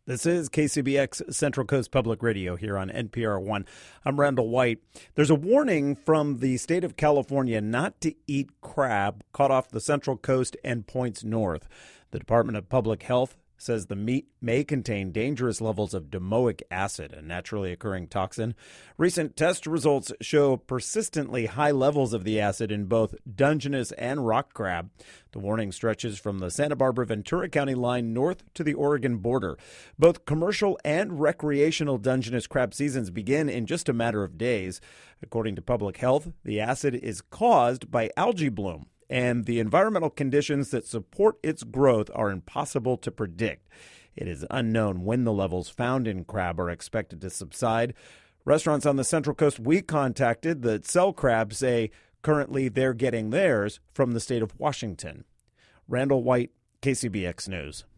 This is KCBX Central Coast Public Radio here on NPR One. I'm Randall White. There's a warning from the state of California not to eat crab caught off the Central Coast and points north. The Department of Public Health says the meat may contain dangerous levels of domoic acid, a naturally occurring toxin. Recent test results show persistently high levels of the acid in both Dungeness and rock crab. The warning stretches from the Santa Barbara-Ventura County line north to the Oregon border. Both commercial and recreational Dungeness crab seasons begin in just a matter of days. According to Public Health, the acid is caused by algae bloom, and the environmental conditions that support its growth are impossible to predict. It is unknown when the levels found in crab are expected to subside. Restaurants on the Central Coast we contacted that sell crab say currently they're getting theirs from the state of Washington. Randall White, KCBX News.